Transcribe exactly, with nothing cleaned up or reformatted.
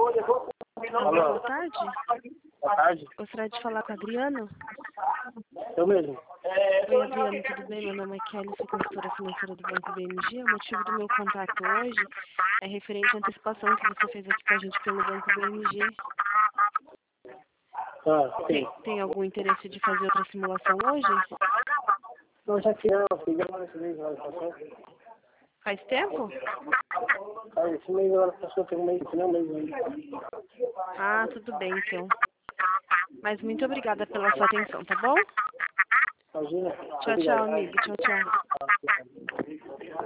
Alô, boa tarde. Boa tarde. Gostaria de falar com a Adriano. Eu mesmo. Oi, Adriano, tudo bem? Meu nome é Kelly, sou consultora financeira do Banco B M G. O motivo do meu contato hoje é referente à antecipação que você fez aqui com a gente pelo Banco B M G. Ah, sim. Tem, tem algum interesse de fazer outra simulação hoje? Não, já que não, fiz agora esse mês, agora passou. Faz tempo? Ah, esse mês agora passou, tem um mês, não, um mês ainda. Ah, tudo bem, então. Mas muito obrigada pela sua atenção, tá bom? Imagina. Tchau, tchau, amigo. Tchau, tchau.